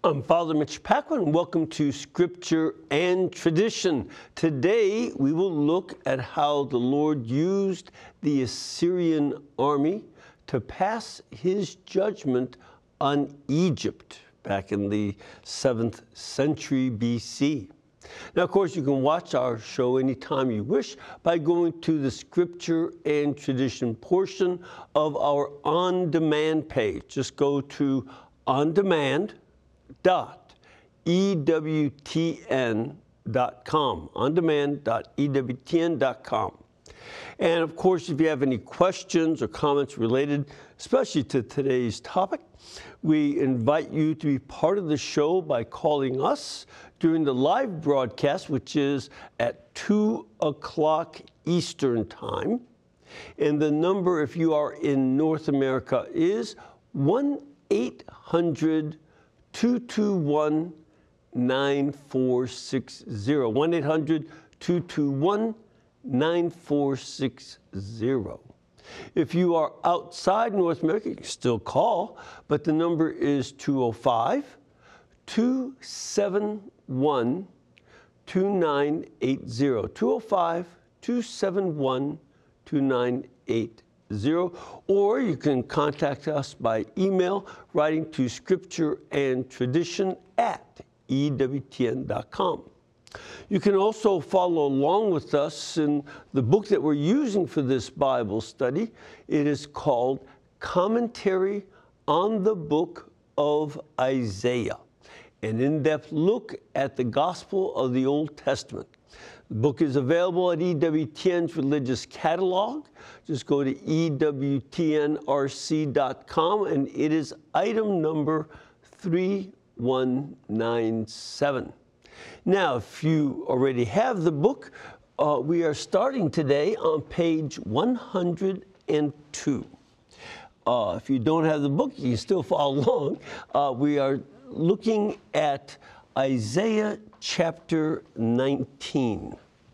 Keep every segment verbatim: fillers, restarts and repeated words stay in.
I'm Father Mitch Paquin, and welcome to Scripture and Tradition. Today, we will look at how the Lord used the Assyrian army to pass his judgment on Egypt back in the seventh century B C. Now, of course, you can watch our show anytime you wish by going to the Scripture and Tradition portion of our on-demand page. Just go to on-demand dot E W T N dot com, on demand dot E W T N dot com. And of course, if you have any questions or comments related, especially to today's topic, we invite you to be part of the show by calling us during the live broadcast, which is at two o'clock Eastern Time. And the number, if you are in North America, is one eight hundred two two one nine four six zero. one eight hundred two two one nine four six zero. If you are outside North America, you can still call, but the number is two oh five, two seven one, two nine eight zero. two oh five, two seven one, two nine eight zero. Or you can contact us by email, writing to Scripture and Tradition at E W T N dot com. You can also follow along with us in the book that we're using for this Bible study. It is called Commentary on the Book of Isaiah, an in-depth look at the Gospel of the Old Testament. The book is available at E W T N's Religious Catalog. Just go to E W T N R C dot com, and it is item number three one nine seven. Now, if you already have the book, uh, we are starting today on page one hundred two. Uh, if you don't have the book, you can still follow along. Uh, we are looking at Isaiah chapter nineteen.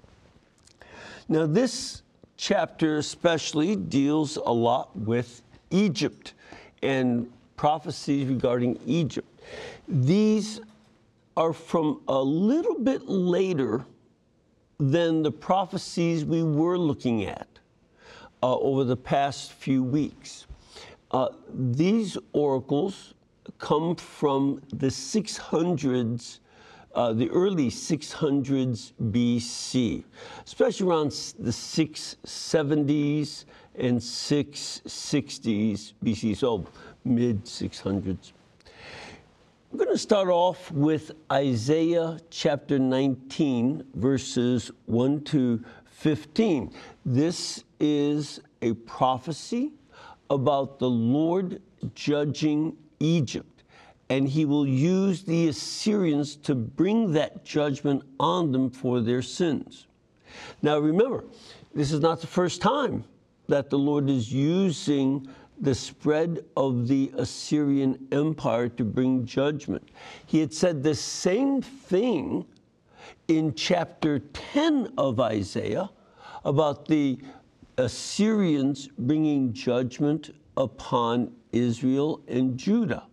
Now, this chapter especially deals a lot with Egypt and prophecies regarding Egypt. These are from a little bit later than the prophecies we were looking at uh, over the past few weeks. Uh, these oracles come from the six hundreds, uh, the early six hundreds B C, especially around the six seventies and six sixties B C, so mid six hundreds. I'm going to start off with Isaiah chapter nineteen, verses one to fifteen. This is a prophecy about the Lord judging Egypt, and he will use the Assyrians to bring that judgment on them for their sins. Now remember, this is not the first time that the Lord is using the spread of the Assyrian Empire to bring judgment. He had said the same thing in chapter ten of Isaiah about the Assyrians bringing judgment upon Israel and Judah.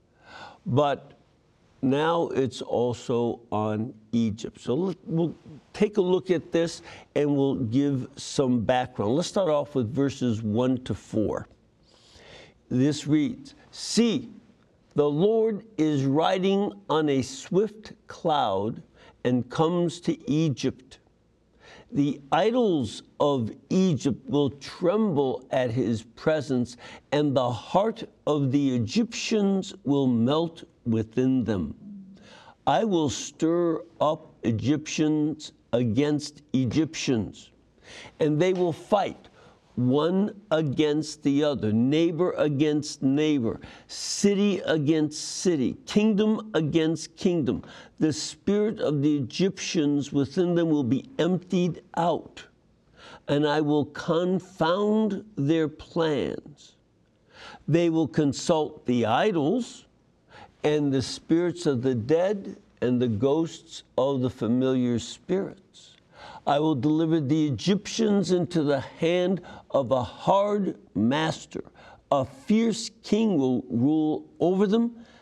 But now it's also on Egypt. So we'll take a look at this and we'll give some background. Let's start off with verses one to four. This reads, "See, the Lord is riding on a swift cloud and comes to Egypt. The idols of Egypt will tremble at his presence, and the heart of the Egyptians will melt within them. I will stir up Egyptians against Egyptians, and they will fight one against the other, neighbor against neighbor, city against city, kingdom against kingdom. The spirit of the Egyptians within them will be emptied out, and I will confound their plans. They will consult the idols and the spirits of the dead and the ghosts of the familiar spirits. I will deliver the Egyptians into the hand of a hard master. A fierce king will rule over them.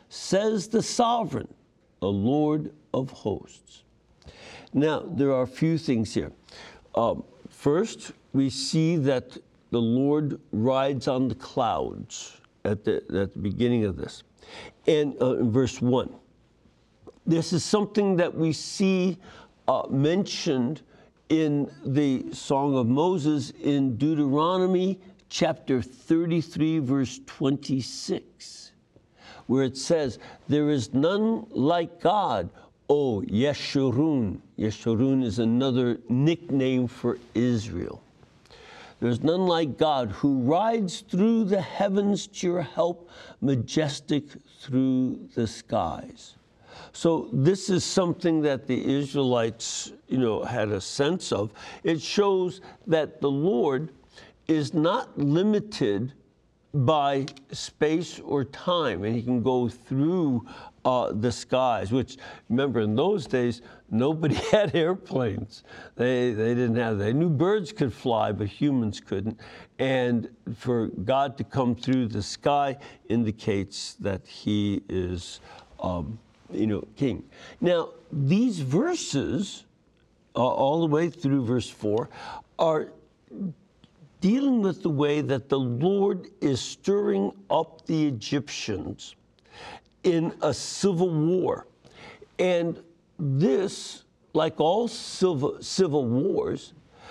says the sovereign, the Lord of hosts. Now, there are a few things here. Um, first, we see that the Lord rides on the clouds at the, at the beginning of this. And uh, in verse one, this is something that we see uh, mentioned in the Song of Moses in Deuteronomy chapter thirty-three, verse twenty-six, where it says, there is none like God, O Yeshurun. Yeshurun is another nickname for Israel. There's none like God who rides through the heavens to your help, majestic through the skies. So this is something that the Israelites, you know, had a sense of. It shows that the Lord is not limited by space or time, and he can go through uh, the skies, which, remember, in those days, nobody had airplanes. They, they didn't have, they knew birds could fly, but humans couldn't. And for God to come through the sky indicates that he is, um, you know, king. Now, these verses, uh, all the way through verse four, are dealing with the way that the Lord is stirring up the Egyptians in a civil war. And this, like all civil, civil wars,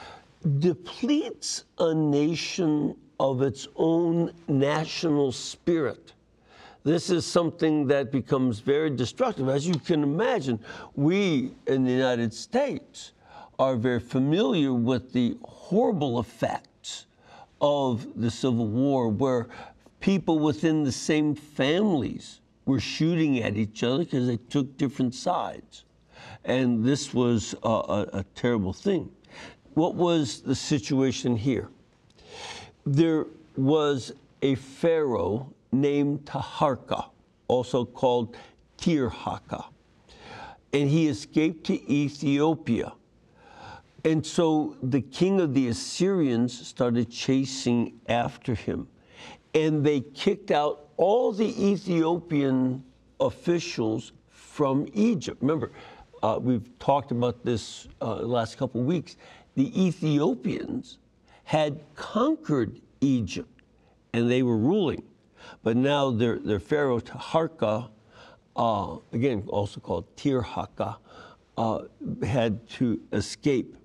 depletes a nation of its own national spirit. This is something that becomes very destructive. As you can imagine, we in the United States are very familiar with the horrible effects of the Civil War, where people within the same families were shooting at each other because they took different sides. And this was a, a, a terrible thing. What was the situation here? There was a pharaoh named Taharka, also called Tirhaka, and he escaped to Ethiopia. And so the king of the Assyrians started chasing after him, and they kicked out all the Ethiopian officials from Egypt. Remember, uh, we've talked about this uh, the last couple of weeks. The Ethiopians had conquered Egypt, and they were ruling. But now their, their pharaoh, Taharka, uh, again, also called Tirhaka, uh, had to escape.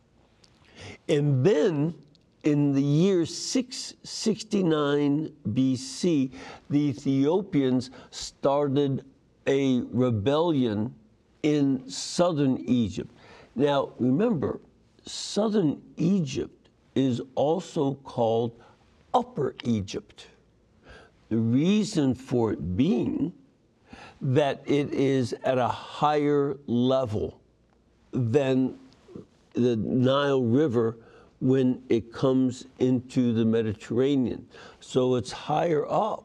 And then in the year six sixty-nine B C, the Ethiopians started a rebellion in southern Egypt. Now, remember, southern Egypt is also called Upper Egypt. The reason for it being that it is at a higher level than the Nile River when it comes into the Mediterranean. So it's higher up.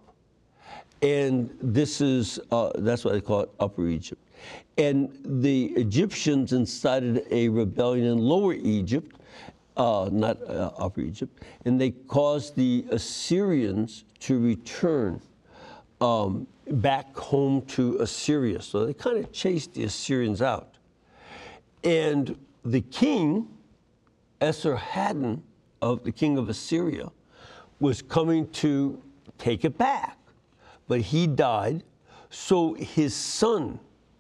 And this is, uh, that's why they call it Upper Egypt. And the Egyptians incited a rebellion in Lower Egypt, uh, not uh, Upper Egypt, and they caused the Assyrians to return um, back home to Assyria. So they kind of chased the Assyrians out. And the king, Esarhaddon, of the king of Assyria, was coming to take it back, but he died. So his son,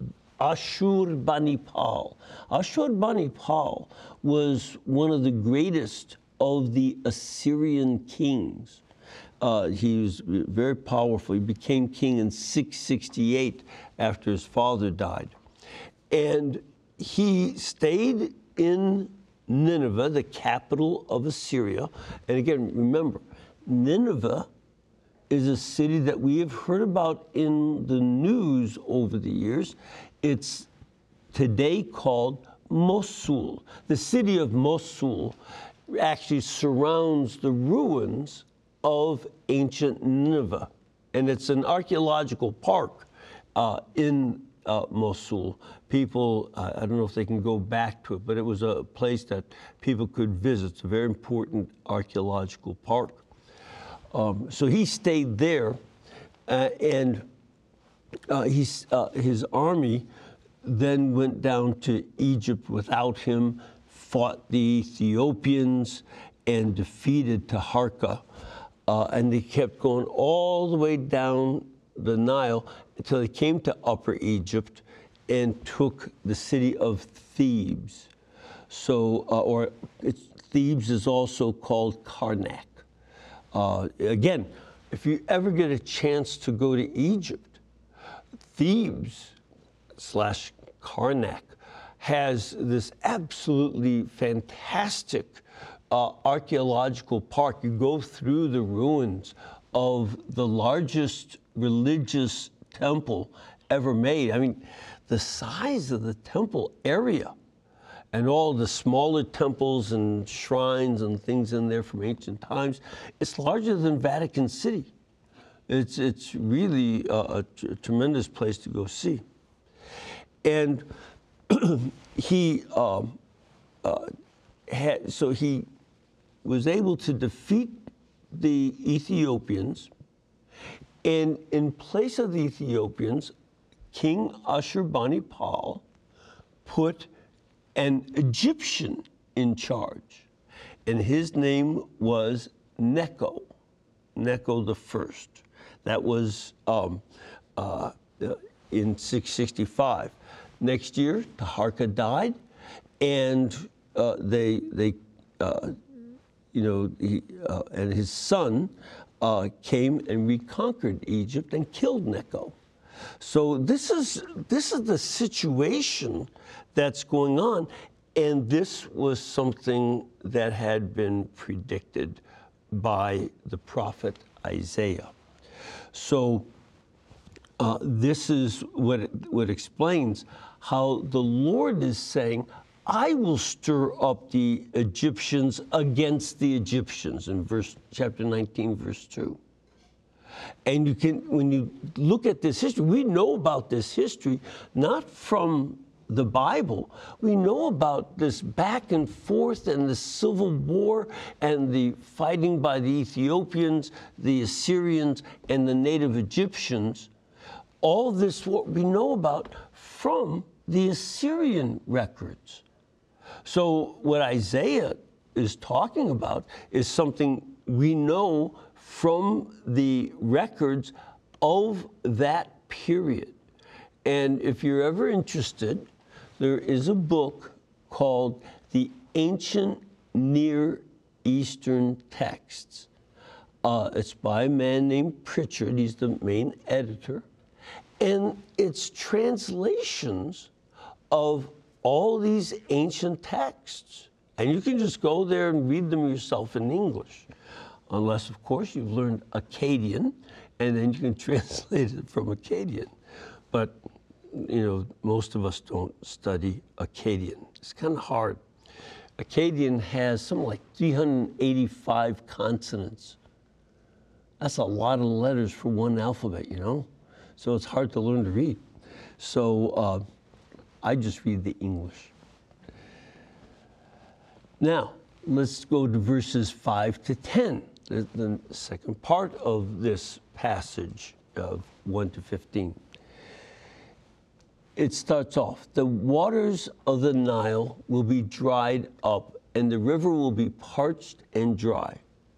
Ashurbanipal, Ashurbanipal was one of the greatest of the Assyrian kings. Uh, he was very powerful. He became king in six sixty-eight after his father died. And he stayed in Nineveh, the capital of Assyria. And again, remember, Nineveh is a city that we have heard about in the news over the years. It's today called Mosul. The city of Mosul actually surrounds the ruins of ancient Nineveh. And it's an archaeological park uh, in uh, Mosul. People, uh, I don't know if they can go back to it, but it was a place that people could visit. It's a very important archaeological park. Um, so he stayed there, uh, and uh, he's, uh, his army then went down to Egypt without him, fought the Ethiopians, and defeated Taharka. Uh, and they kept going all the way down the Nile until they came to Upper Egypt and took the city of Thebes. So, uh, or it's, Thebes is also called Karnak. Uh, again, if you ever get a chance to go to Egypt, Thebes slash Karnak has this absolutely fantastic uh, archaeological park. You go through the ruins of the largest religious temple ever made. I mean, the size of the temple area and all the smaller temples and shrines and things in there from ancient times, it's larger than Vatican City. It's, it's really a, a, t- a tremendous place to go see. And he, um, uh, had, so he was able to defeat the Ethiopians, and in place of the Ethiopians, King Ashurbanipal put an Egyptian in charge, and his name was Necho, Necho the First. That was um, uh, in six sixty-five. Next year, Taharka died, and uh, they, they, uh, you know, he, uh, and his son uh, came and reconquered Egypt and killed Necho. So this is this is the situation that's going on, and this was something that had been predicted by the prophet Isaiah. So uh, this is what it, what explains how the Lord is saying, I will stir up the Egyptians against the Egyptians in verse chapter nineteen, verse two. And you can, when you look at this history, we know about this history, not from the Bible. We know about this back and forth and the civil war and the fighting by the Ethiopians, the Assyrians, and the native Egyptians. All this war we know about from the Assyrian records. So what Isaiah is talking about is something we know from the records of that period. And if you're ever interested, there is a book called The Ancient Near Eastern Texts. Uh, it's by a man named Pritchard. He's the main editor. And it's translations of all these ancient texts. And you can just go there and read them yourself in English. Unless, of course, you've learned Akkadian, and then you can translate it from Akkadian. But, you know, most of us don't study Akkadian. It's kind of hard. Akkadian has something like three hundred eighty-five consonants. That's a lot of letters for one alphabet, you know? So it's hard to learn to read. So uh, I just read the English. Now, let's go to verses five to ten. The, the second part of this passage of one to fifteen. It starts off, the waters of the Nile will be dried up, and the river will be parched and dry.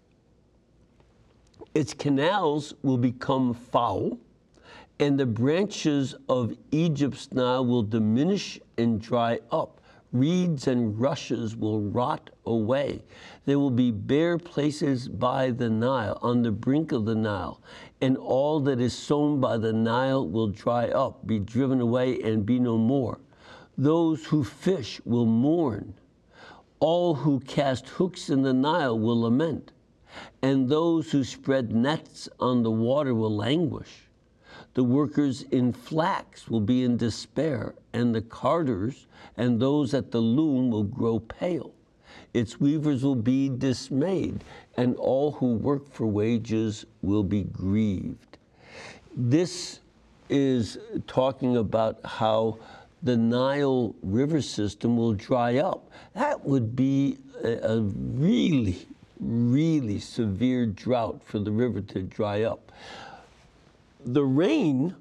Its canals will become foul, and the branches of Egypt's Nile will diminish and dry up. Reeds and rushes will rot away. There will be bare places by the Nile, on the brink of the Nile, and all that is sown by the Nile will dry up, be driven away, and be no more. Those who fish will mourn. All who cast hooks in the Nile will lament, and those who spread nets on the water will languish. The workers in flax will be in despair, and the carders and those at the loom will grow pale. Its weavers will be dismayed, and all who work for wages will be grieved. This is talking about how the Nile river system will dry up. That would be a, a really, really severe drought for the river to dry up. The rain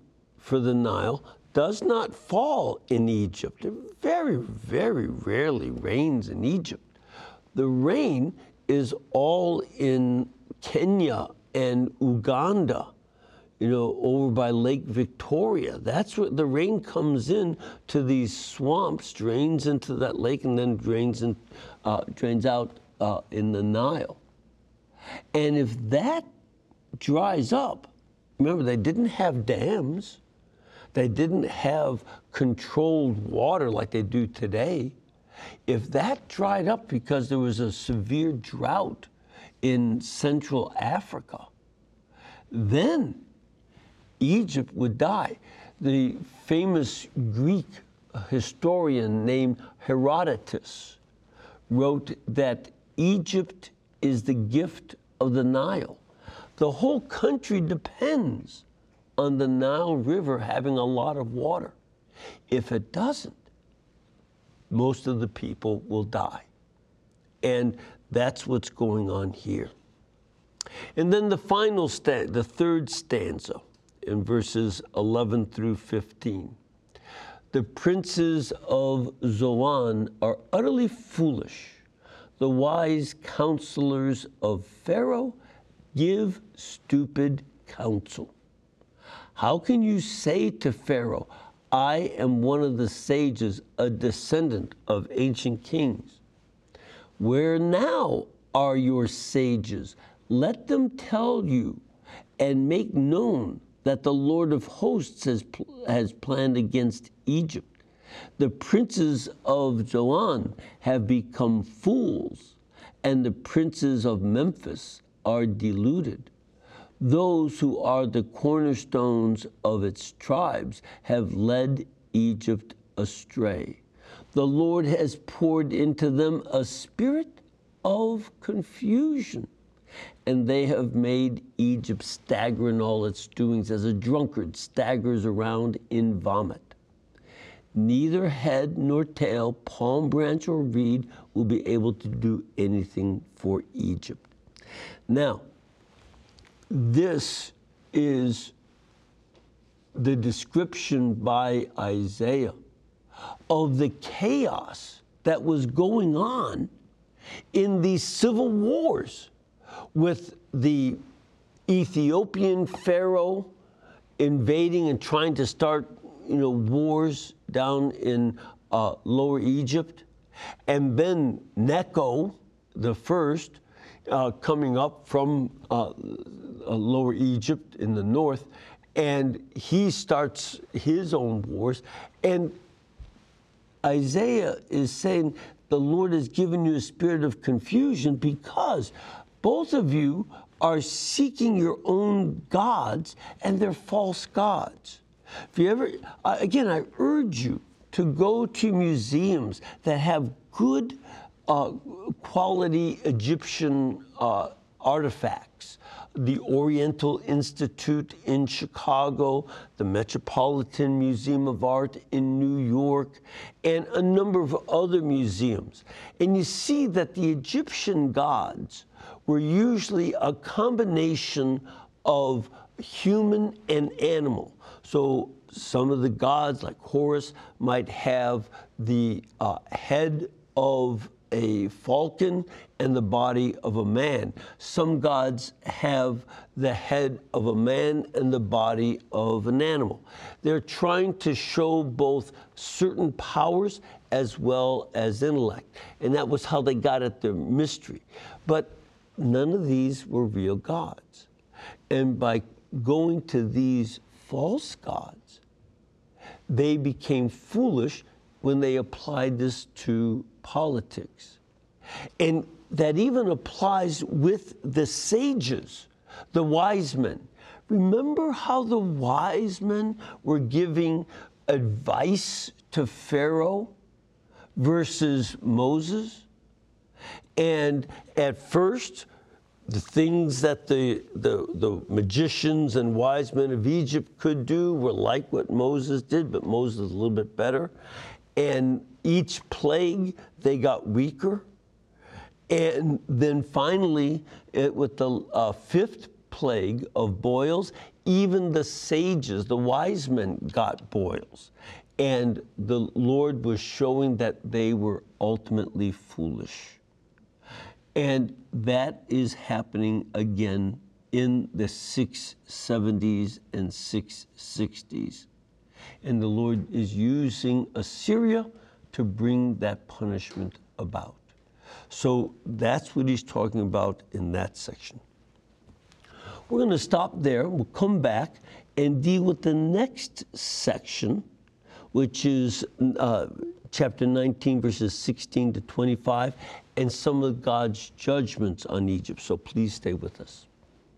for the Nile does not fall in Egypt. It very, very rarely rains in Egypt. The rain is all in Kenya and Uganda, you know, over by Lake Victoria. That's where the rain comes in to these swamps, drains into that lake, and then drains in, uh, drains out uh, in the Nile. And if that dries up, remember, they didn't have dams. They didn't have controlled water like they do today. If that dried up because there was a severe drought in Central Africa, then Egypt would die. The famous Greek historian named Herodotus wrote that Egypt is the gift of the Nile. The whole country depends on the Nile River having a lot of water. If it doesn't, most of the people will die. And that's what's going on here. And then the final stanza, the third stanza, in verses eleven through fifteen. The princes of Zoan are utterly foolish. The wise counselors of Pharaoh give stupid counsel. How can you say to Pharaoh, I am one of the sages, a descendant of ancient kings? Where now are your sages? Let them tell you and make known that the Lord of hosts has, has planned against Egypt. The princes of Zoan have become fools, and the princes of Memphis are deluded. Those who are the cornerstones of its tribes have led Egypt astray. The Lord has poured into them a spirit of confusion, and they have made Egypt stagger in all its doings as a drunkard staggers around in vomit. Neither head nor tail, palm branch or reed will be able to do anything for Egypt. Now, this is the description by Isaiah of the chaos that was going on in these civil wars with the Ethiopian Pharaoh invading and trying to start, you know, wars down in uh, Lower Egypt, and then Necho the first uh, coming up from uh, uh, Lower Egypt in the north, and he starts his own wars. And Isaiah is saying the Lord has given you a spirit of confusion because both of you are seeking your own gods, and they're false gods. If you ever, uh, again, I urge you to go to museums that have good uh, quality Egyptian uh, artifacts. The Oriental Institute in Chicago, the Metropolitan Museum of Art in New York, and a number of other museums. And you see that the Egyptian gods were usually a combination of human and animal. So some of the gods, like Horus, might have the uh, head of a falcon and the body of a man. Some gods have the head of a man and the body of an animal. They're trying to show both certain powers as well as intellect. And that was how they got at their mystery. But none of these were real gods. And by going to these false gods, they became foolish when they applied this to politics. And that even applies with the sages, the wise men. Remember how the wise men were giving advice to Pharaoh versus Moses? And at first, the things that the, the, the magicians and wise men of Egypt could do were like what Moses did, but Moses was a little bit better. And each plague, they got weaker. And then finally, it, with the uh, fifth plague of boils. Even the sages, the wise men, got boils. And the Lord was showing that they were ultimately foolish. And that is happening again in the six seventies and six sixties. And the Lord is using Assyria to bring that punishment about. So that's what he's talking about in that section. We're going to stop there. We'll come back and deal with the next section, which is uh, chapter nineteen, verses sixteen to twenty-five, and some of God's judgments on Egypt. So please stay with us.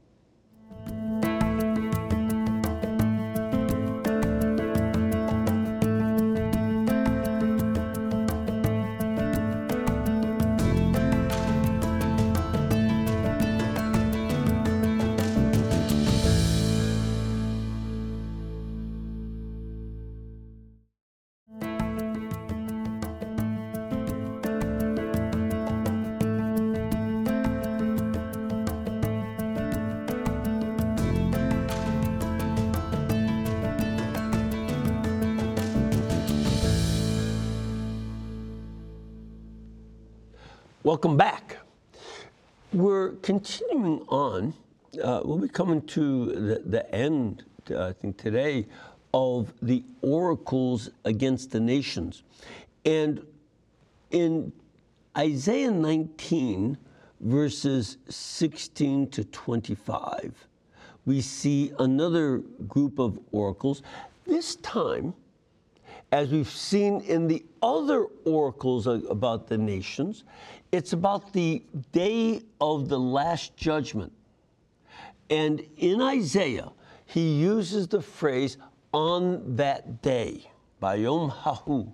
Welcome back. We're continuing on. Uh, we'll be coming to the, the end, uh, I think, today of the oracles against the nations. And in Isaiah nineteen, verses sixteen to twenty-five, we see another group of oracles. This time, as we've seen in the other oracles about the nations, it's about the day of the last judgment. And in Isaiah, he uses the phrase, on that day, Bayom Hahu,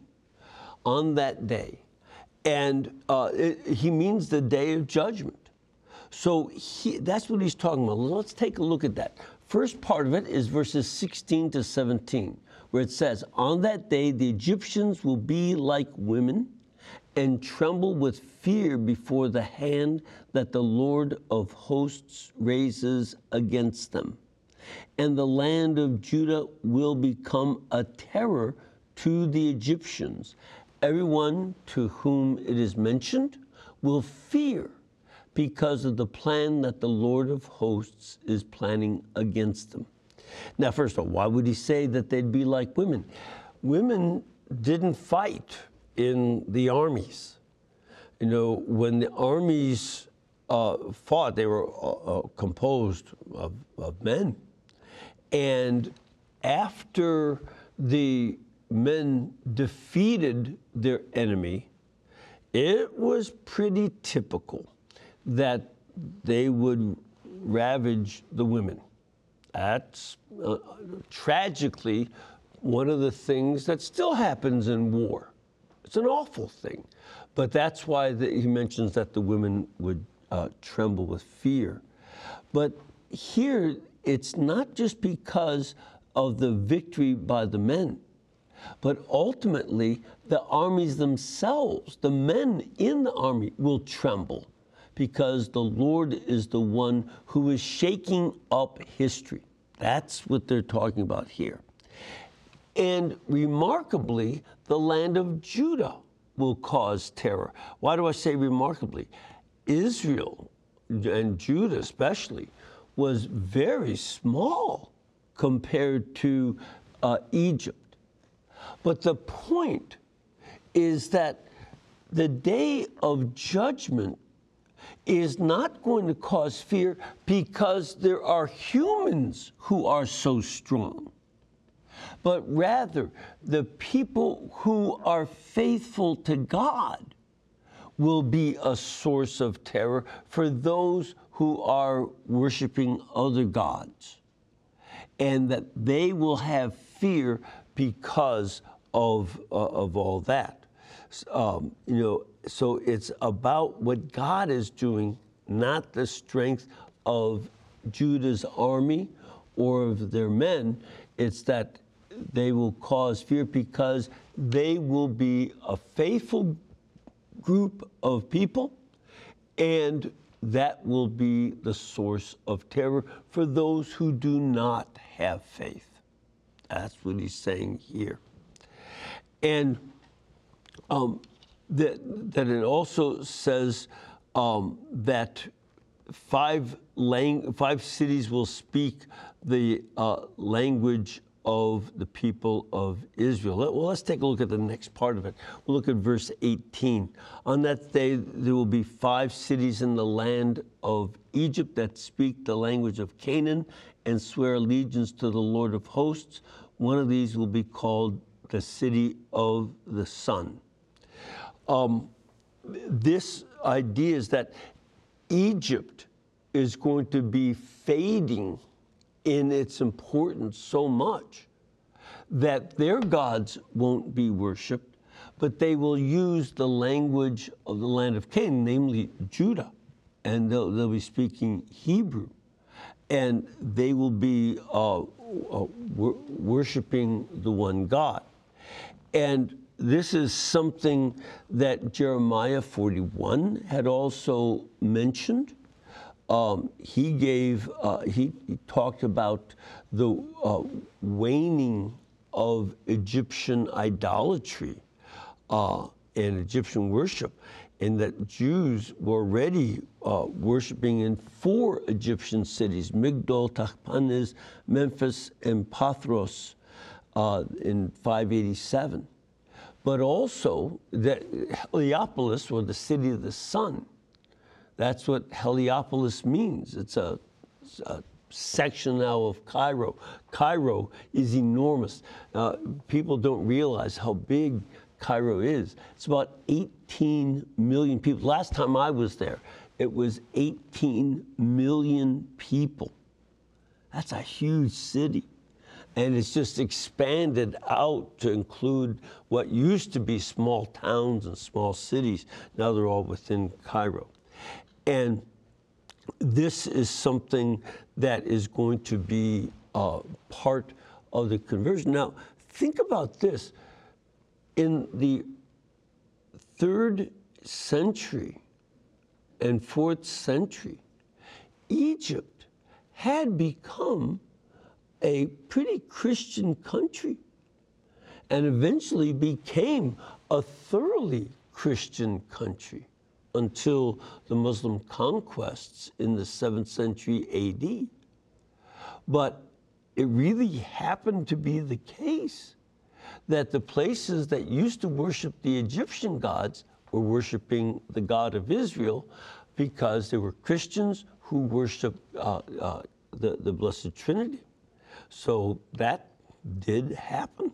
on that day. And uh, it, he means the day of judgment. So he, that's what he's talking about. Let's take a look at that. First part of it is verses sixteen to seventeen, where it says, on that day the Egyptians will be like women and tremble with fear before the hand that the Lord of hosts raises against them. And the land of Judah will become a terror to the Egyptians. Everyone to whom it is mentioned will fear because of the plan that the Lord of hosts is planning against them. Now, first of all, why would he say that they'd be like women? Women didn't fight in the armies. You know, when the armies uh, fought, they were uh, composed of, of men. And after the men defeated their enemy, it was pretty typical that they would ravage the women. That's uh, tragically one of the things that still happens in war. It's an awful thing. But that's why the, he mentions that the women would uh, tremble with fear. But here, it's not just because of the victory by the men, but ultimately the armies themselves, the men in the army will tremble because the Lord is the one who is shaking up history. That's what they're talking about here. And remarkably, the land of Judah will cause terror. Why do I say remarkably? Israel, and Judah especially, was very small compared to uh, Egypt. But the point is that the day of judgment is not going to cause fear because there are humans who are so strong, but rather the people who are faithful to God will be a source of terror for those who are worshiping other gods, and that they will have fear because of, uh, of all that. Um, you know, so it's about what God is doing, not the strength of Judah's army or of their men. It's that they will cause fear because they will be a faithful group of people, and that will be the source of terror for those who do not have faith. That's what he's saying here. And um, that, that it also says um, that five, lang- five cities will speak the uh, language of the people of Israel. Well, let's take a look at the next part of it. We'll look at verse eighteen. On that day, there will be five cities in the land of Egypt that speak the language of Canaan and swear allegiance to the Lord of hosts. One of these will be called the city of the sun. Um, this idea is that Egypt is going to be fading in its importance so much that their gods won't be worshipped, but they will use the language of the land of Canaan, namely Judah, and they'll, they'll be speaking Hebrew, and they will be uh, uh, wor- worshiping the one God. And this is something that Jeremiah forty-one had also mentioned. Um, he gave, uh, he, he talked about the uh, waning of Egyptian idolatry uh, and Egyptian worship, and that Jews were already uh, worshiping in four Egyptian cities, Migdol, Tahpanhes, Memphis, and Pathros uh, in five eighty-seven. But also that Heliopolis, or the city of the sun, that's what Heliopolis means. It's a, it's a section now of Cairo. Cairo is enormous. Uh, people don't realize how big Cairo is. It's about eighteen million people. Last time I was there, it was eighteen million people. That's a huge city. And it's just expanded out to include what used to be small towns and small cities. Now they're all within Cairo. And this is something that is going to be uh, part of the conversion. Now, think about this. In the third century and fourth century, Egypt had become a pretty Christian country and eventually became a thoroughly Christian country until the Muslim conquests in the seventh century A D. But it really happened to be the case that the places that used to worship the Egyptian gods were worshiping the God of Israel because they were Christians who worshiped uh, uh, the, the Blessed Trinity. So that did happen.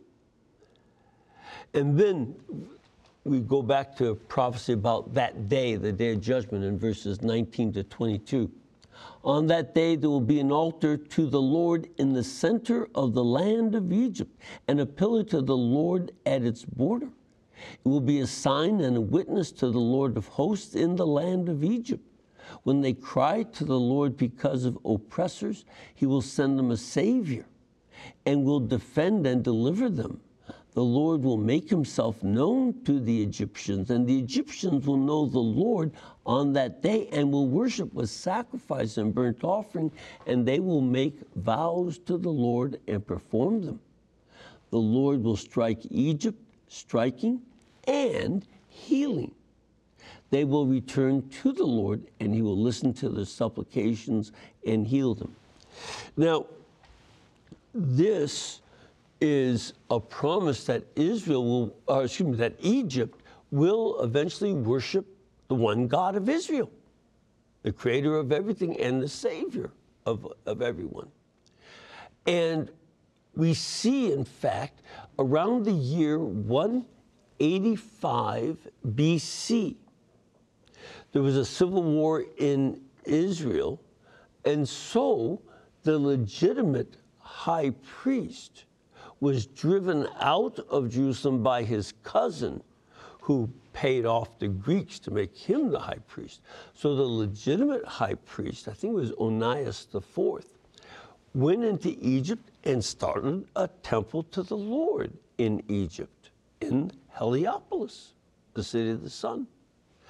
And then we go back to a prophecy about that day, the day of judgment, in verses nineteen to twenty-two. On that day, there will be an altar to the Lord in the center of the land of Egypt, and a pillar to the Lord at its border. It will be a sign and a witness to the Lord of hosts in the land of Egypt. When they cry to the Lord because of oppressors, he will send them a savior and will defend and deliver them. The Lord will make himself known to the Egyptians, and the Egyptians will know the Lord on that day and will worship with sacrifice and burnt offering, and they will make vows to the Lord and perform them. The Lord will strike Egypt, striking and healing. They will return to the Lord, and he will listen to their supplications and heal them. Now, this is a promise that Israel will, or excuse me, that Egypt will eventually worship the one God of Israel, the creator of everything and the savior of, of everyone. And we see, in fact, around the year one eighty-five B C, there was a civil war in Israel, and so the legitimate high priest was driven out of Jerusalem by his cousin, who paid off the Greeks to make him the high priest. So the legitimate high priest, I think it was Onias the Fourth, went into Egypt and started a temple to the Lord in Egypt, in Heliopolis, the city of the sun.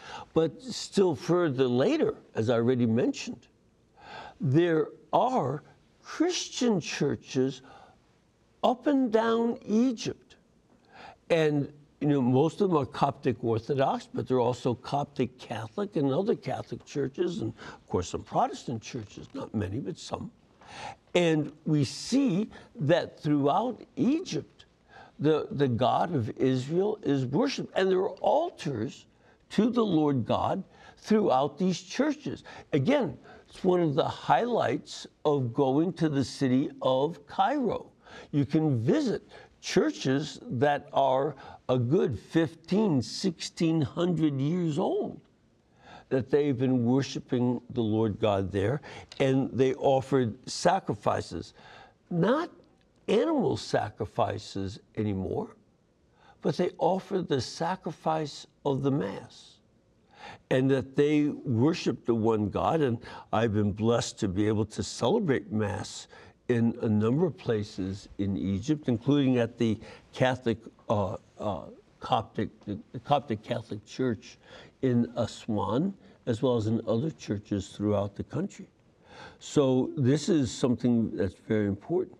But still further later, as I already mentioned, there are Christian churches up and down Egypt. And you know, most of them are Coptic Orthodox, but they're also Coptic Catholic and other Catholic churches, and of course some Protestant churches, not many, but some. And we see that throughout Egypt, the, the God of Israel is worshipped. And there are altars to the Lord God throughout these churches. Again, it's one of the highlights of going to the city of Cairo. You can visit churches that are a good fifteen, sixteen hundred years old, that they've been worshiping the Lord God there, and they offered sacrifices, not animal sacrifices anymore, but they offered the sacrifice of the Mass, and that they worship the one God. And I've been blessed to be able to celebrate Mass in a number of places in Egypt, including at the Catholic uh, uh, Coptic, the Coptic Catholic Church in Aswan, as well as in other churches throughout the country. So this is something that's very important.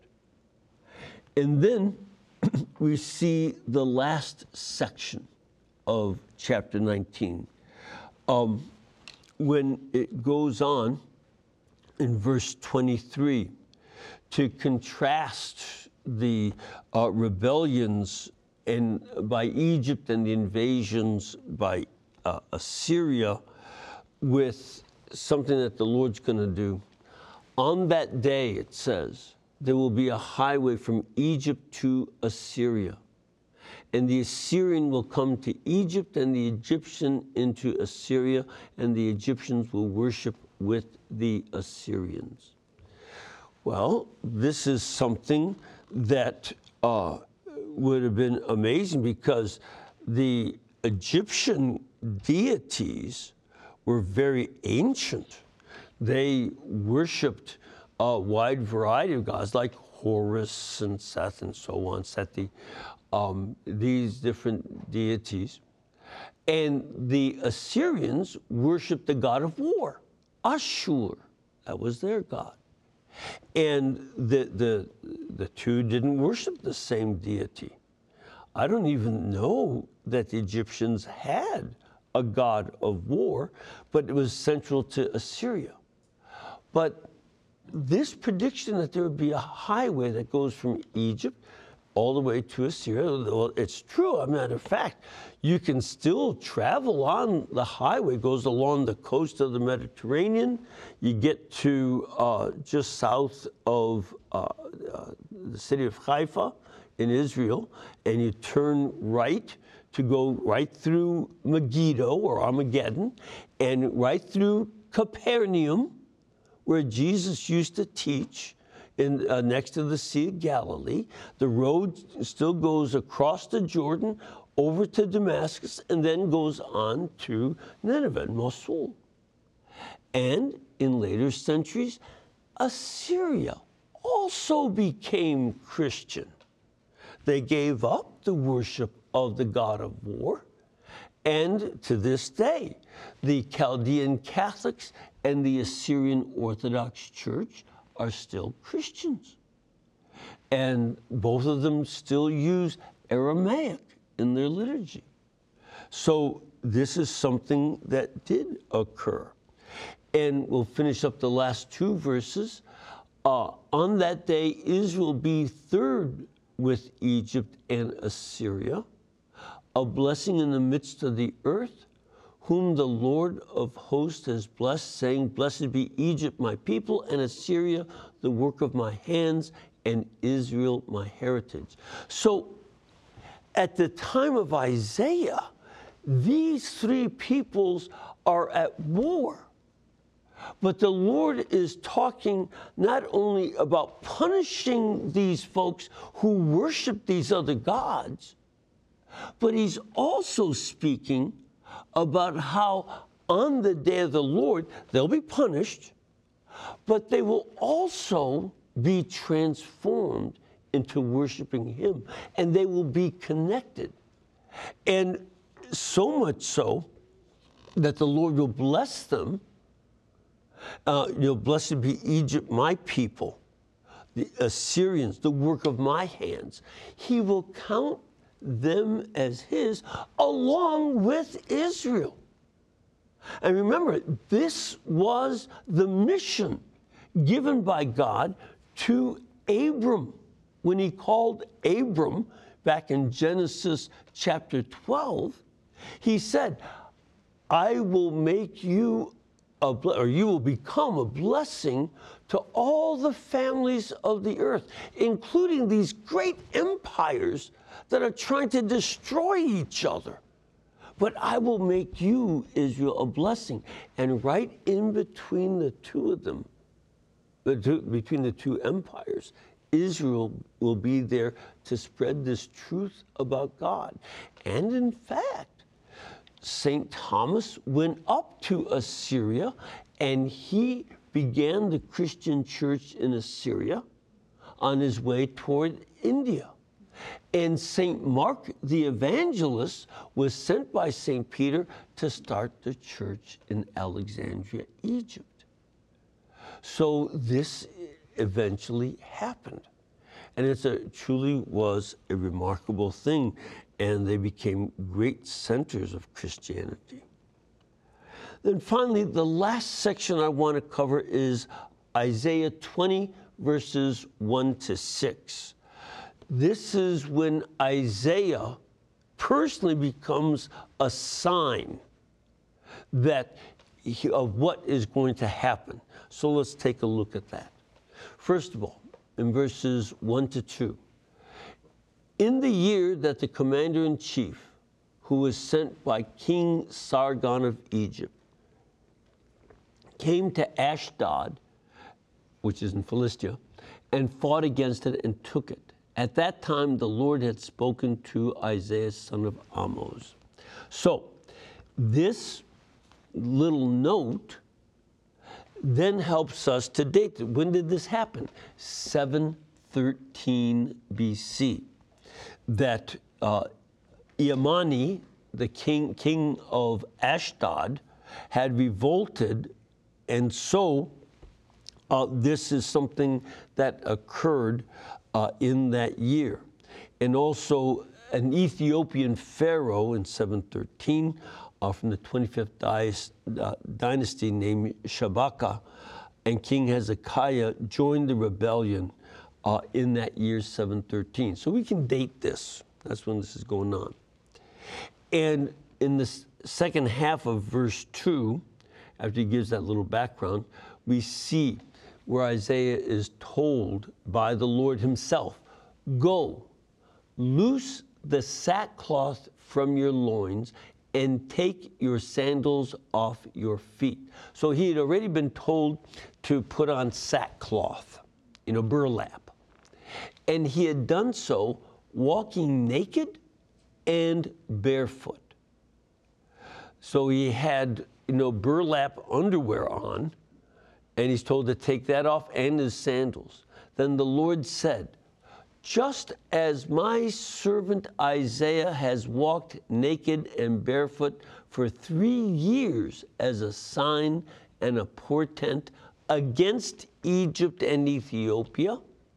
And then we see the last section of chapter nineteen, um, when it goes on in verse twenty-three, to contrast the uh, rebellions in, by Egypt and the invasions by uh, Assyria with something that the Lord's going to do. On that day, it says, there will be a highway from Egypt to Assyria. And the Assyrian will come to Egypt, and the Egyptian into Assyria, and the Egyptians will worship with the Assyrians. Well, this is something that uh, would have been amazing, because the Egyptian deities were very ancient. They worshipped a wide variety of gods, like Horus and Seth and so on, Seti, um, these different deities. And the Assyrians worshipped the god of war, Ashur. That was their god. And the, the, the two didn't worship the same deity. I don't even know that the Egyptians had a god of war, but it was central to Assyria. But this prediction that there would be a highway that goes from Egypt all the way to Assyria, well, it's true. As a matter of fact, you can still travel on the highway. It goes along the coast of the Mediterranean. You get to uh, just south of uh, uh, the city of Haifa in Israel, and you turn right to go right through Megiddo or Armageddon, and right through Capernaum, where Jesus used to teach, in, uh, next to the Sea of Galilee. The road still goes across the Jordan, over to Damascus, and then goes on to Nineveh and Mosul. And in later centuries, Assyria also became Christian. They gave up the worship of the god of war, and to this day, the Chaldean Catholics and the Assyrian Orthodox Church are still Christians. And both of them still use Aramaic in their liturgy. So this is something that did occur. And we'll finish up the last two verses. Uh, on that day, Israel will be third with Egypt and Assyria, a blessing in the midst of the earth, whom the Lord of hosts has blessed, saying, Blessed be Egypt, my people, and Assyria, the work of my hands, and Israel, my heritage. So at the time of Isaiah, these three peoples are at war. But the Lord is talking not only about punishing these folks who worship these other gods, but he's also speaking about how on the day of the Lord, they'll be punished, but they will also be transformed into worshiping him, and they will be connected. And so much so that the Lord will bless them. Uh, you know, blessed be Egypt, my people, the Assyrians, the work of my hands. He will count them as his along with Israel. And remember, this was the mission given by God to Abram when he called Abram back in Genesis chapter twelve. He said, I will make you a ble- or you will become a blessing to all the families of the earth, including these great empires that are trying to destroy each other. But I will make you, Israel, a blessing. And right in between the two of them, the two, between the two empires, Israel will be there to spread this truth about God. And in fact, Saint Thomas went up to Assyria and he began the Christian church in Assyria on his way toward India. And Saint Mark the evangelist was sent by Saint Peter to start the church in Alexandria, Egypt. So this eventually happened. And it truly was a remarkable thing. And they became great centers of Christianity. Then finally, the last section I want to cover is Isaiah twenty, verses one to six. This is when Isaiah personally becomes a sign that he, of what is going to happen. So let's take a look at that. First of all, in verses one to two, in the year that the commander-in-chief, who was sent by King Sargon of Egypt, came to Ashdod, which is in Philistia, and fought against it and took it. At that time, the Lord had spoken to Isaiah, son of Amoz. So, this little note then helps us to date. When did this happen? seven thirteen B C. That uh, Iamani, the king, king of Ashdod, had revolted, and so uh, this is something that occurred uh, in that year. And also an Ethiopian pharaoh in seven thirteen uh, from the twenty-fifth dias, uh, dynasty named Shabaka, and King Hezekiah joined the rebellion Uh, in that year seven thirteen. So we can date this. That's when this is going on. And in the second half of verse two, after he gives that little background, we see where Isaiah is told by the Lord himself, go, loose the sackcloth from your loins and take your sandals off your feet. So he had already been told to put on sackcloth, you know, burlap. And he had done so walking naked and barefoot. So he had, you know, burlap underwear on, and he's told to take that off and his sandals. Then the Lord said, just as my servant Isaiah has walked naked and barefoot for three years as a sign and a portent against Egypt and Ethiopia,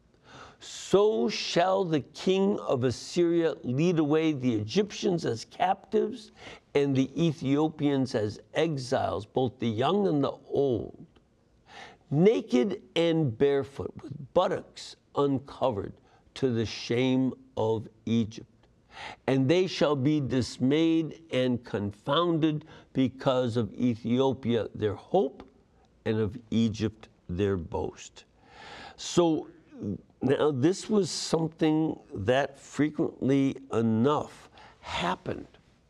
so shall the king of Assyria lead away the Egyptians as captives and the Ethiopians as exiles, both the young and the old, naked and barefoot, with buttocks uncovered, to the shame of Egypt. And they shall be dismayed and confounded because of Ethiopia, their hope, and of Egypt, their boast. So now this was something that frequently enough happened.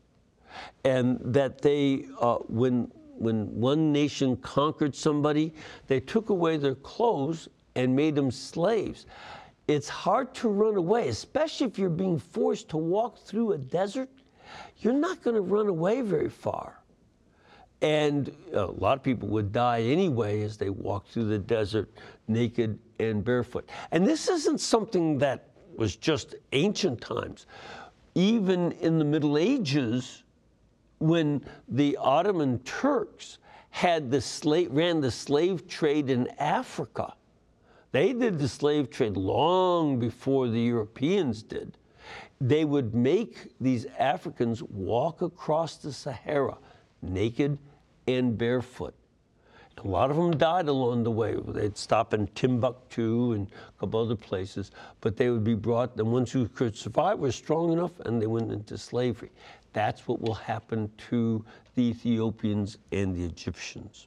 And that they, uh, when, when one nation conquered somebody, they took away their clothes and made them slaves. It's hard to run away, especially if you're being forced to walk through a desert. You're not going to run away very far. And a lot of people would die anyway as they walked through the desert naked and barefoot. And this isn't something that was just ancient times. Even in the Middle Ages, when the Ottoman Turks had the slave, ran the slave trade in Africa. They did the slave trade long before the Europeans did. They would make these Africans walk across the Sahara naked and barefoot. A lot of them died along the way. They'd stop in Timbuktu and a couple other places, but they would be brought, the ones who could survive were strong enough, and they went into slavery. That's what will happen to the Ethiopians and the Egyptians.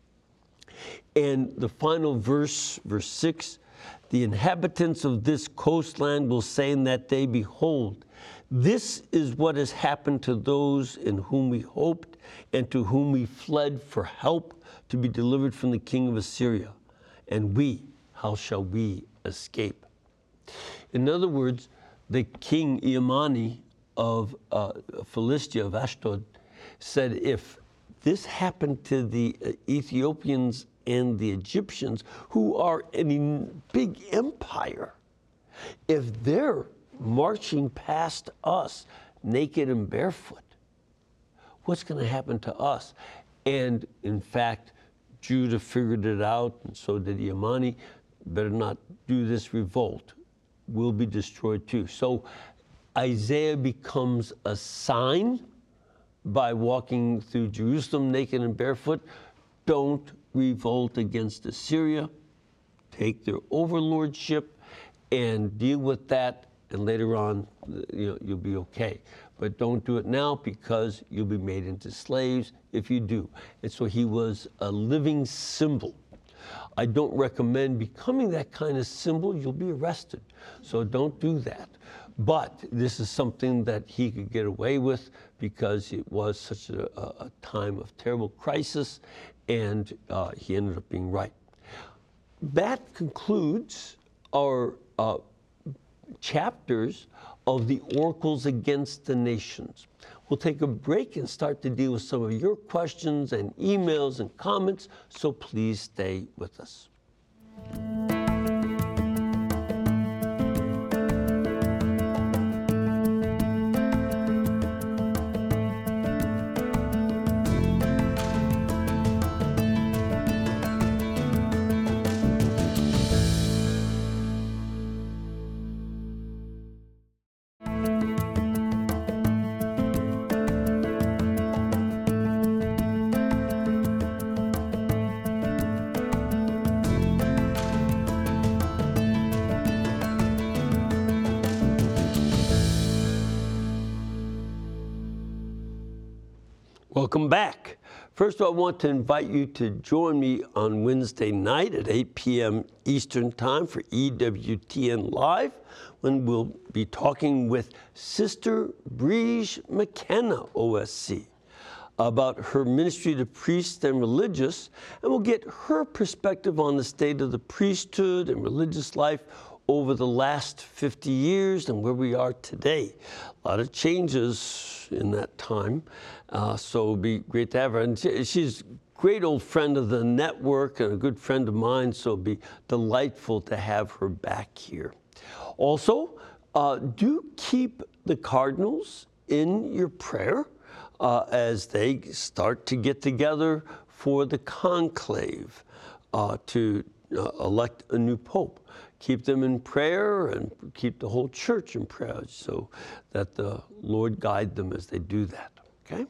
And the final verse, verse six, the inhabitants of this coastland will say in that day, behold, this is what has happened to those in whom we hoped and to whom we fled for help to be delivered from the king of Assyria. And we, how shall we escape? In other words, the king Iamani of uh, Philistia, of Ashdod, said if this happened to the Ethiopians and the Egyptians, who are a big empire, if they're marching past us naked and barefoot, what's going to happen to us? And in fact, Judah figured it out, and so did Iamani. Better not do this revolt. We'll be destroyed too. So Isaiah becomes a sign by walking through Jerusalem naked and barefoot. Don't revolt against Assyria. Take their overlordship and deal with that, and later on, you know, you'll be okay. But don't do it now, because you'll be made into slaves if you do. And so he was a living symbol. I don't recommend becoming that kind of symbol. You'll be arrested. So don't do that. But this is something that he could get away with because it was such a, a time of terrible crisis, and uh, he ended up being right. That concludes our uh, chapters of the oracles against the nations. We'll take a break and start to deal with some of your questions and emails and comments, so please stay with us. Welcome back. First of all, I want to invite you to join me on Wednesday night at eight p.m. Eastern Time for E W T N Live, when we'll be talking with Sister Briege McKenna, O S C, about her ministry to priests and religious, and we'll get her perspective on the state of the priesthood and religious life over the last fifty years and where we are today. A lot of changes in that time, uh, so it'll be great to have her. And she, she's a great old friend of the network and a good friend of mine, so it'll be delightful to have her back here. Also, uh, do keep the Cardinals in your prayer uh, as they start to get together for the conclave uh, to uh, elect a new pope. Keep them in prayer and keep the whole church in prayer so that the Lord guide them as they do that, okay?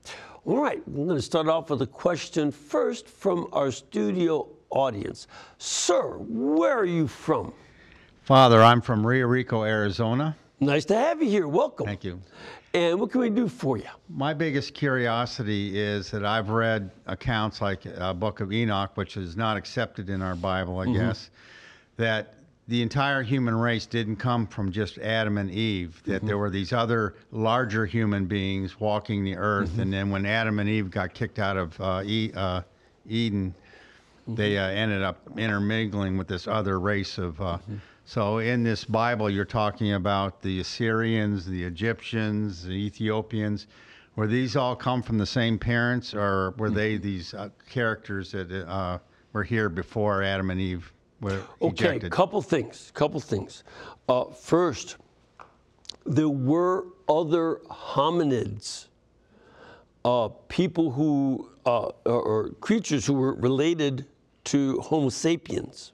All right, we're going to start off with a question first from our studio audience. Sir, where are you from? Father, I'm from Rio Rico, Arizona. Nice to have you here. Welcome. Thank you. And what can we do for you? My biggest curiosity is that I've read accounts like a Book of Enoch, which is not accepted in our Bible, I mm-hmm. guess, that the entire human race didn't come from just Adam and Eve, that mm-hmm. there were these other larger human beings walking the earth. Mm-hmm. And then when Adam and Eve got kicked out of uh, e- uh, Eden, mm-hmm. they uh, ended up intermingling with this other race of... Uh, mm-hmm. So in this Bible, you're talking about the Assyrians, the Egyptians, the Ethiopians. Were these all come from the same parents, or were mm-hmm. they these uh, characters that uh, were here before Adam and Eve were ejected? Okay, couple things, couple things. Uh, first, there were other hominids uh, people who, uh, or, or creatures who were related to Homo sapiens.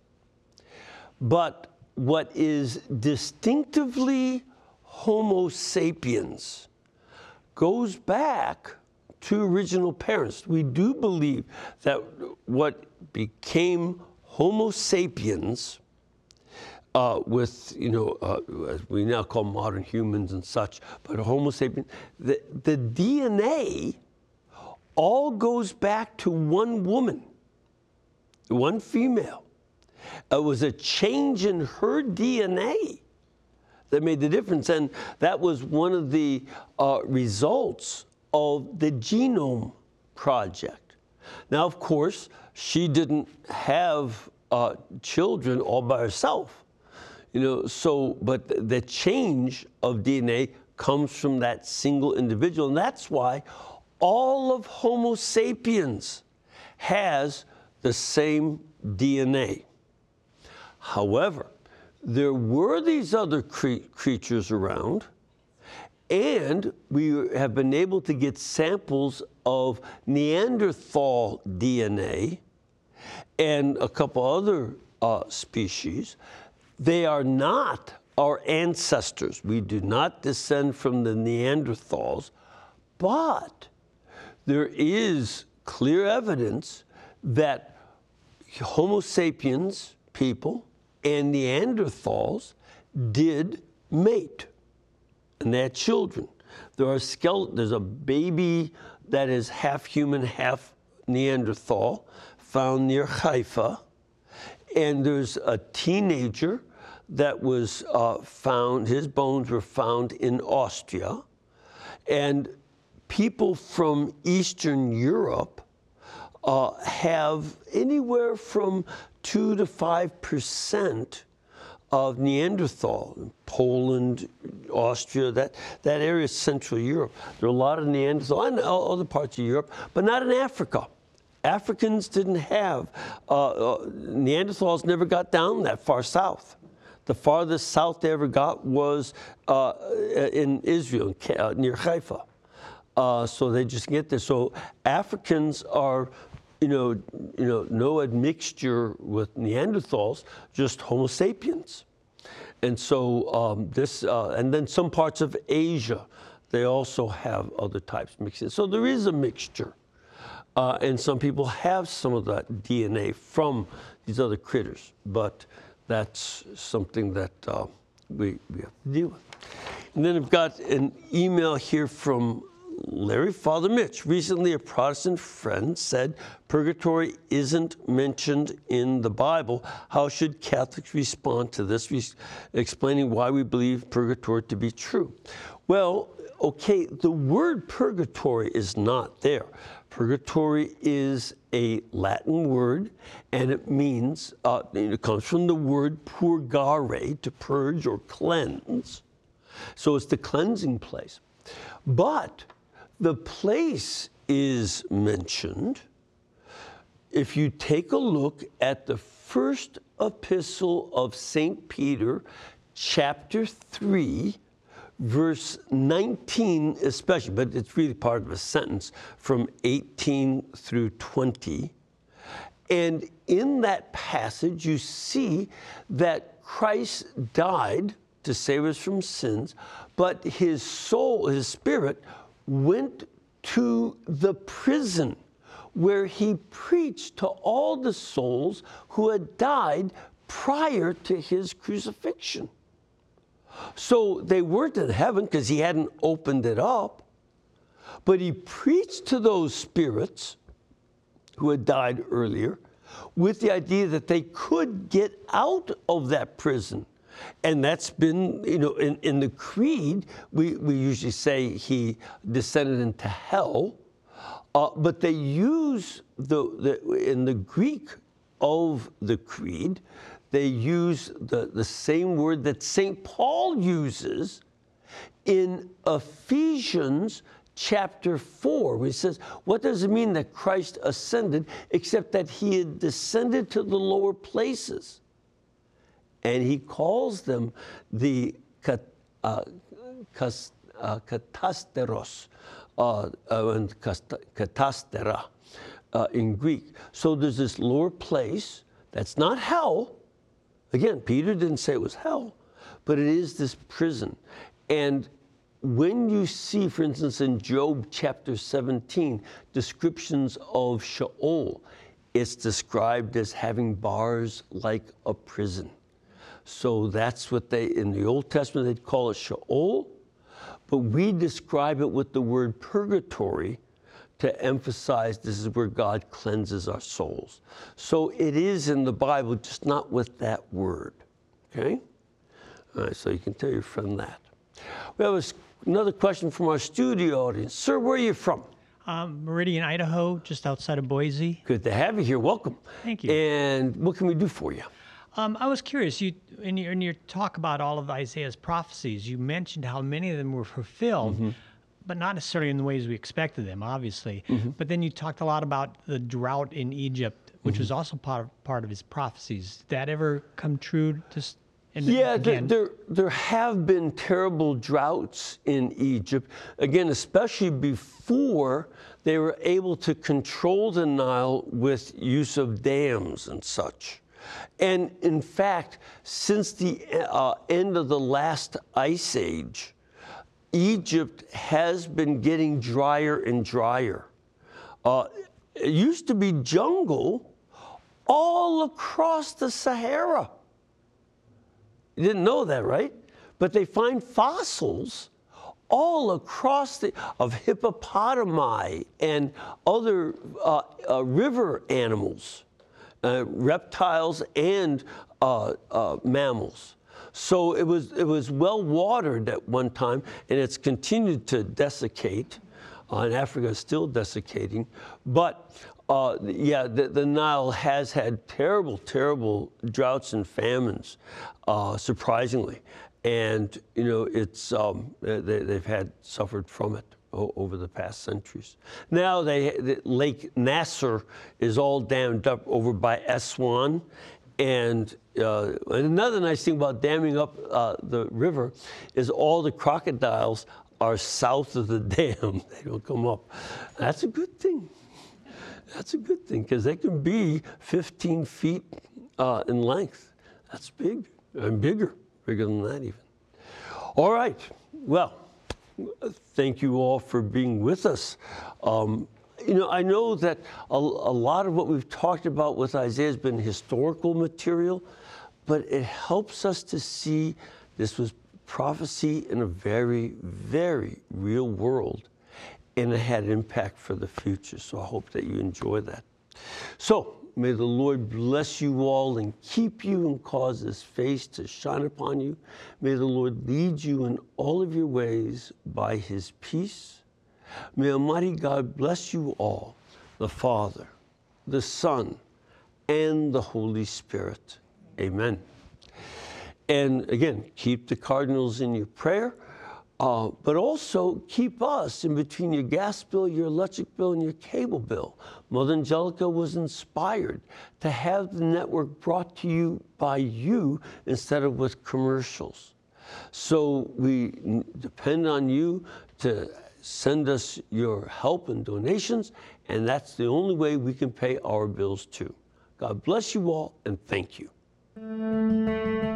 But what is distinctively Homo sapiens goes back to original parents. We do believe that what became Homo sapiens, uh, with, you know, uh, as we now call modern humans and such, but Homo sapiens, the, the D N A all goes back to one woman, one female. It was a change in her D N A that made the difference, and that was one of the uh, results of the Genome Project. Now, of course, she didn't have uh, children all by herself, you know. So, but the, the change of D N A comes from that single individual, and that's why all of Homo sapiens has the same D N A. However, there were these other cre- creatures around, and we have been able to get samples of Neanderthal D N A and a couple other uh, species. They are not our ancestors. We do not descend from the Neanderthals, but there is clear evidence that Homo sapiens people and Neanderthals did mate, and they had children. There are skeleton, there's a baby that is half human, half Neanderthal, found near Haifa, and there's a teenager that was uh, found, his bones were found in Austria, and people from Eastern Europe uh, have anywhere from two to five percent of Neanderthal. Poland, Austria, that, that area is Central Europe. There are a lot of Neanderthal and other parts of Europe, but not in Africa. Africans didn't have, uh, uh, Neanderthals never got down that far south. The farthest south they ever got was uh, in Israel, uh, near Haifa. Uh, so they just get there. So Africans are, you know, you know, no admixture with Neanderthals, just Homo sapiens. And so um, this, uh, and then some parts of Asia, they also have other types mixed in. So there is a mixture. Uh, and some people have some of that D N A from these other critters, but that's something that uh, we, we have to deal with. And then I've got an email here from Larry Father Mitch. Recently, a Protestant friend said purgatory isn't mentioned in the Bible. How should Catholics respond to this? Re- explaining why we believe purgatory to be true. Well, okay, the word purgatory is not there. Purgatory is a Latin word, and it means, uh, it comes from the word purgare, to purge or cleanse. So it's the cleansing place. But the place is mentioned. If you take a look at the first epistle of Saint Peter, chapter three, verse nineteen especially, but it's really part of a sentence from eighteen through twenty. And in that passage, you see that Christ died to save us from sins, but his soul, his spirit, went to the prison where he preached to all the souls who had died prior to his crucifixion. So they weren't in heaven because he hadn't opened it up, but he preached to those spirits who had died earlier with the idea that they could get out of that prison. And that's been, you know, in, in the creed, we, we usually say he descended into hell, uh, but they use, the, the in the Greek of the creed, they use the, the same word that Saint Paul uses in Ephesians chapter four, where he says, what does it mean that Christ ascended, except that he had descended to the lower places? And he calls them the kat, uh, kas, uh, katasteros, uh, uh, and kasta- katastera uh, in Greek. So there's this lower place that's not hell. Again, Peter didn't say it was hell, but it is this prison. And when you see, for instance, in Job chapter seventeen, descriptions of Sheol, it's described as having bars like a prison. So that's what they, in the Old Testament, they'd call it Sheol, but we describe it with the word purgatory to emphasize this is where God cleanses our souls. So it is in the Bible, just not with that word, okay? All right, so you can tell your friend that. We have a, another question from our studio audience. Sir, where are you from? Um, Meridian, Idaho, just outside of Boise. Good to have you here. Welcome. Thank you. And what can we do for you? Um, I was curious, you in your, in your talk about all of Isaiah's prophecies, you mentioned how many of them were fulfilled, mm-hmm. but not necessarily in the ways we expected them, obviously. Mm-hmm. But then you talked a lot about the drought in Egypt, which mm-hmm. was also part of, part of his prophecies. Did that ever come true? Just And yeah, there, there there have been terrible droughts in Egypt, again, especially before they were able to control the Nile with use of dams and such. And in fact, since the uh, end of the last ice age, Egypt has been getting drier and drier. Uh, it used to be jungle all across the Sahara. You didn't know that, right? But they find fossils all across the, of hippopotami and other uh, uh, river animals, uh, reptiles and uh, uh, mammals. So it was, it was well watered at one time, and it's continued to desiccate. Uh, and Africa is still desiccating. But uh, yeah, the, the Nile has had terrible, terrible droughts and famines, uh, surprisingly. And, you know, it's, um, they, they've had suffered from it o- over the past centuries. Now they, the Lake Nasser is all dammed up over by Aswan. And, uh, and another nice thing about damming up uh, the river is all the crocodiles are south of the dam. They don't come up. That's a good thing. That's a good thing, because they can be fifteen feet uh, in length. That's big, and bigger, bigger than that even. All right, well, thank you all for being with us. Um, you know, I know that a, a lot of what we've talked about with Isaiah has been historical material, but it helps us to see this was prophecy in a very, very real world, and it had impact for the future. So I hope that you enjoy that. So may the Lord bless you all and keep you and cause his face to shine upon you. May the Lord lead you in all of your ways by his peace. May Almighty God bless you all, the Father, the Son, and the Holy Spirit. Amen. And again, keep the Cardinals in your prayer, uh, but also keep us in between your gas bill, your electric bill, and your cable bill. Mother Angelica was inspired to have the network brought to you by you instead of with commercials. So we depend on you to send us your help and donations, and that's the only way we can pay our bills too. God bless you all, and thank you.